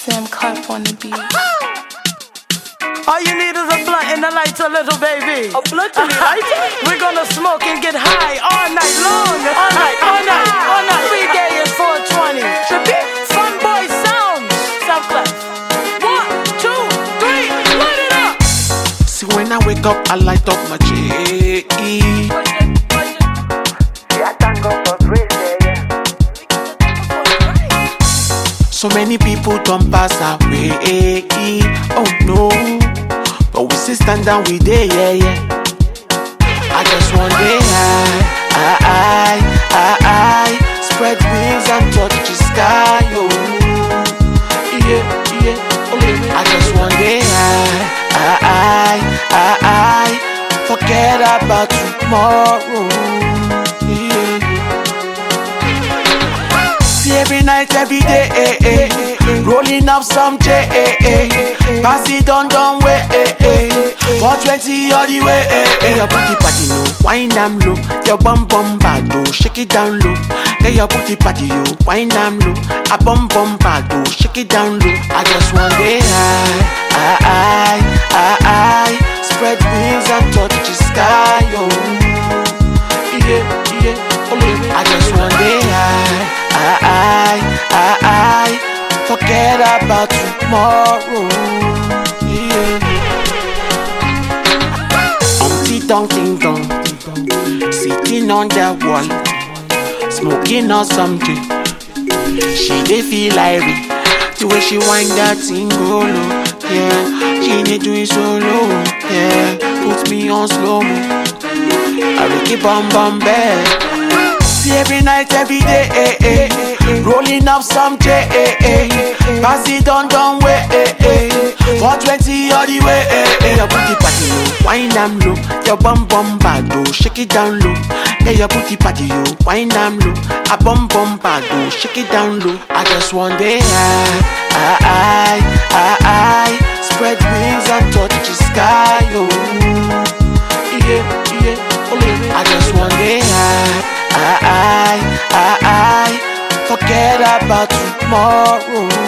Sam Carp on the beat. All you need is a blunt and a lighter, little baby. A blunt and a lighter? We're gonna smoke and get high all night long. All night, all night, all night. Every day is 420. Fun boy sound. Sound clap. 1, 2, 3, light it up. See, when I wake up, I light up my J. So many people don't pass away. Oh no, but we still stand down with day, yeah. I just want day I spread wings and touch the sky, oh yeah. I just want day I forget about tomorrow, yeah. See every night, every day, rolling up some J, pass it done way, 420 all the way, your booty party low, wine damn low, your bum bad low, shake it down low. Get your booty party yo, wine damn low, a bum bad low, shake it down low. I just want day I spread wings and touch the sky, yo. Yeah. I just want day I forget about tomorrow, yeah. Ting dong, sitting on the wall, smoking on something. She dey feel irie, the way she wind that thing go low, yeah. She dey do it so low, yeah. Put me on slow mo, I will keep on bed. See every night, every day, rolling up some J, pass it done way, 420 all the way, your booty party low, wine damn low, your bum bad low, shake it down low. Yeah, your booty party yo, wine damn low, a bum bad low, shake it down low. I just want day I spread wings and touch the sky, yo. Yeah. I just want day I forget about tomorrow.